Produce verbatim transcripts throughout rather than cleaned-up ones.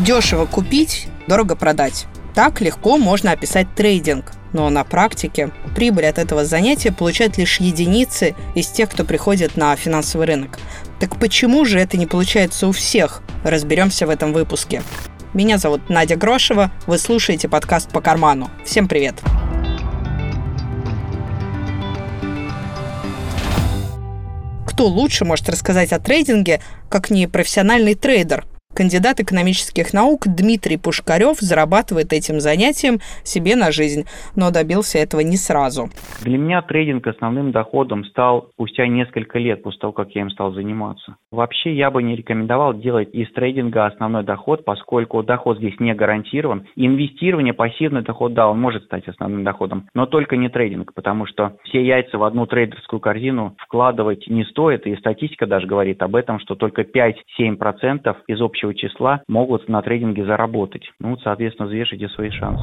Дешево купить, дорого продать. Так легко можно описать трейдинг. Но на практике прибыль от этого занятия получают лишь единицы из тех, кто приходит на финансовый рынок. Так почему же это не получается у всех? Разберемся в этом выпуске. Меня зовут Надя Грошева, вы слушаете подкаст «По карману». Всем привет! Кто лучше может рассказать о трейдинге, как не профессиональный трейдер? Кандидат экономических наук Дмитрий Пушкарев зарабатывает этим занятием себе на жизнь, но добился этого не сразу. Для меня трейдинг основным доходом стал спустя несколько лет после того, как я им стал заниматься. Вообще я бы не рекомендовал делать из трейдинга основной доход, поскольку доход здесь не гарантирован. Инвестирование, пассивный доход, да, он может стать основным доходом, но только не трейдинг, потому что все яйца в одну трейдерскую корзину вкладывать не стоит, и статистика даже говорит об этом, что только пять-семь процентов из общего числа могут на трейдинге заработать. Ну, соответственно, взвешивайте свои шансы.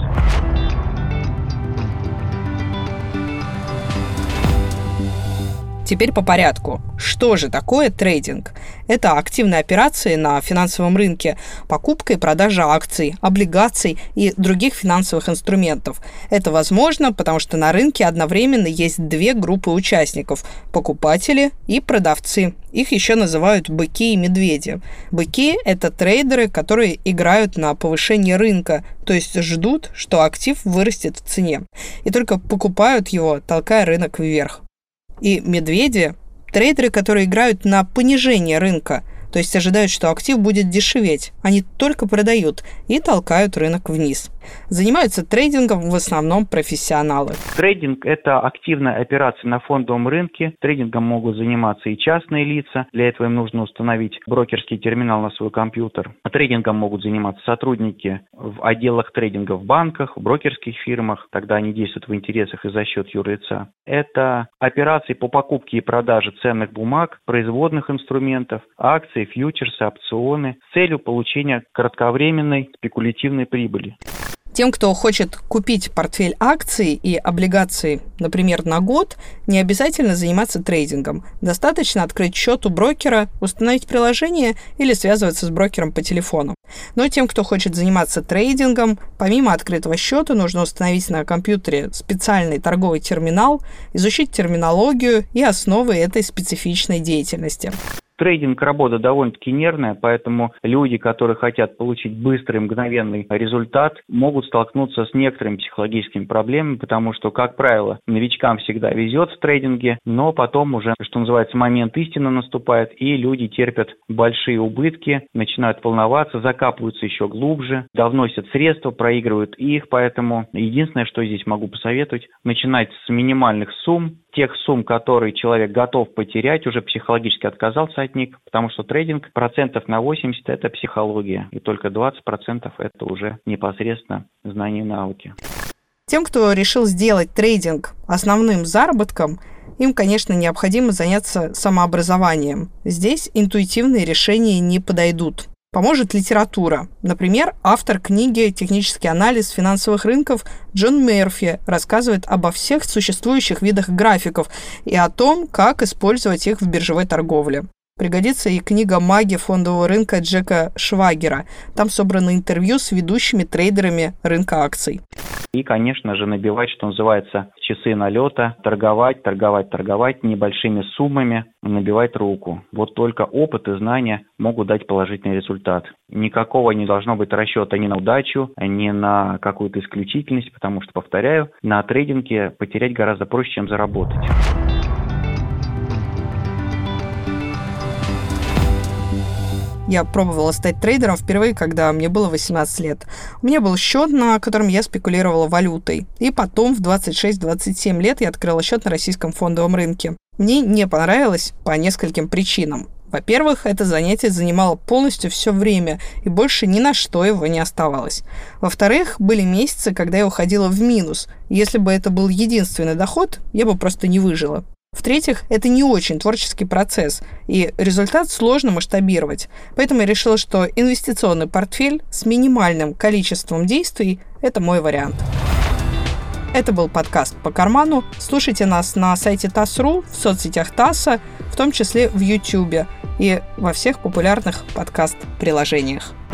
Теперь по порядку. Что же такое трейдинг? Это активные операции на финансовом рынке, покупка и продажа акций, облигаций и других финансовых инструментов. Это возможно, потому что на рынке одновременно есть две группы участников – покупатели и продавцы. Их еще называют быки и медведи. Быки – это трейдеры, которые играют на повышение рынка, то есть ждут, что актив вырастет в цене, и только покупают его, толкая рынок вверх. И медведи – трейдеры, которые играют на понижение рынка, то есть ожидают, что актив будет дешеветь. Они только продают и толкают рынок вниз. Занимаются трейдингом в основном профессионалы. Трейдинг – это активная операция на фондовом рынке. Трейдингом могут заниматься и частные лица. Для этого им нужно установить брокерский терминал на свой компьютер. Трейдингом могут заниматься сотрудники в отделах трейдинга в банках, в брокерских фирмах. Тогда они действуют в интересах и за счет юрлица. Это операции по покупке и продаже ценных бумаг, производных инструментов, акций, фьючерсы, опционы с целью получения кратковременной спекулятивной прибыли. Тем, кто хочет купить портфель акций и облигаций, например, на год, не обязательно заниматься трейдингом. Достаточно открыть счет у брокера, установить приложение или связываться с брокером по телефону. Но тем, кто хочет заниматься трейдингом, помимо открытого счета, нужно установить на компьютере специальный торговый терминал, изучить терминологию и основы этой специфичной деятельности. Трейдинг – работа довольно-таки нервная, поэтому люди, которые хотят получить быстрый, мгновенный результат, могут столкнуться с некоторыми психологическими проблемами, потому что, как правило, новичкам всегда везет в трейдинге, но потом уже, что называется, момент истины наступает, и люди терпят большие убытки, начинают волноваться, закапываются еще глубже, довносят средства, проигрывают их, поэтому единственное, что здесь могу посоветовать, начинать с минимальных сумм, тех сумм, которые человек готов потерять, уже психологически отказался от них, потому что трейдинг процентов на восемьдесят – это психология, и только двадцать процентов – это уже непосредственно знания и науки. Тем, кто решил сделать трейдинг основным заработком, им, конечно, необходимо заняться самообразованием. Здесь интуитивные решения не подойдут. Поможет литература. Например, автор книги «Технический анализ финансовых рынков» Джон Мерфи рассказывает обо всех существующих видах графиков и о том, как использовать их в биржевой торговле. Пригодится и книга «Маги фондового рынка» Джека Швагера. Там собраны интервью с ведущими трейдерами рынка акций. И, конечно же, набивать, что называется, часы налета, торговать, торговать, торговать небольшими суммами, набивать руку. Вот только опыт и знания могут дать положительный результат. Никакого не должно быть расчета ни на удачу, ни на какую-то исключительность, потому что, повторяю, на трейдинге потерять гораздо проще, чем заработать. Я пробовала стать трейдером впервые, когда мне было восемнадцать лет. У меня был счет, на котором я спекулировала валютой. И потом в двадцать шесть - двадцать семь лет я открыла счет на российском фондовом рынке. Мне не понравилось по нескольким причинам. Во-первых, это занятие занимало полностью все время, и больше ни на что его не оставалось. Во-вторых, были месяцы, когда я уходила в минус. Если бы это был единственный доход, я бы просто не выжила. В-третьих, это не очень творческий процесс, и результат сложно масштабировать. Поэтому я решила, что инвестиционный портфель с минимальным количеством действий – это мой вариант. Это был подкаст «По карману». Слушайте нас на сайте тасс точка ру, в соцсетях ТАССа, в том числе в Ютубе и во всех популярных подкаст-приложениях.